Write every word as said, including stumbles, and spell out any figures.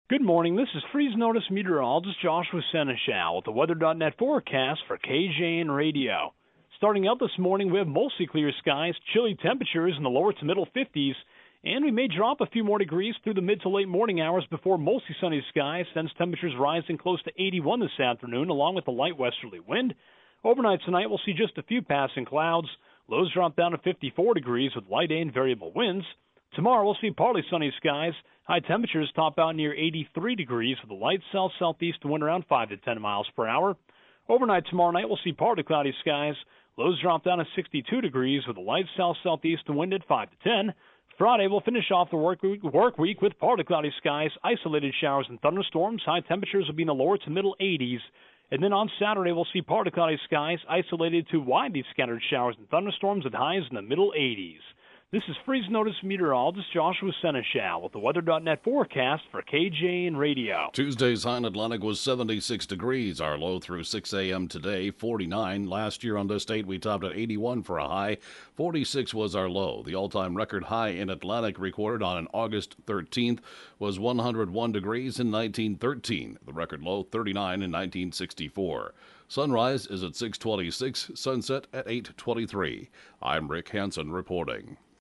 Good morning. This is Freeze Notice meteorologist Joshua Seneschal with the weather dot net forecast for K J N Radio. Starting out this morning, we have mostly clear skies, chilly temperatures in the lower to middle fifties, and we may drop a few more degrees through the mid to late morning hours before mostly sunny skies, since temperatures rising close to eighty-one this afternoon, along with a light westerly wind. Overnight tonight, we'll see just a few passing clouds. Lows drop down to fifty-four degrees with light and variable winds. Tomorrow, we'll see partly sunny skies. High temperatures top out near eighty-three degrees with a light south-southeast wind around five to ten miles per hour. Overnight tomorrow night, we'll see partly cloudy skies. Lows drop down to sixty-two degrees with a light south-southeast wind at five to ten. Friday, we'll finish off the work week, work week with partly cloudy skies, isolated showers and thunderstorms. High temperatures will be in the lower to middle eighties. And then on Saturday, we'll see partly cloudy skies, isolated to widely scattered showers and thunderstorms with highs in the middle eighties. This is Freeze Notice meteorologist Joshua Seneschal with the weather dot net forecast for K J N Radio. Tuesday's high in Atlantic was seventy-six degrees. Our low through six a.m. today, forty-nine. Last year on this date, we topped at eighty-one for a high. forty-six was our low. The all-time record high in Atlantic recorded on August thirteenth was one hundred one degrees in nineteen thirteen. The record low, thirty-nine in nineteen sixty-four. Sunrise is at six twenty-six, sunset at eight twenty-three. I'm Rick Hansen reporting.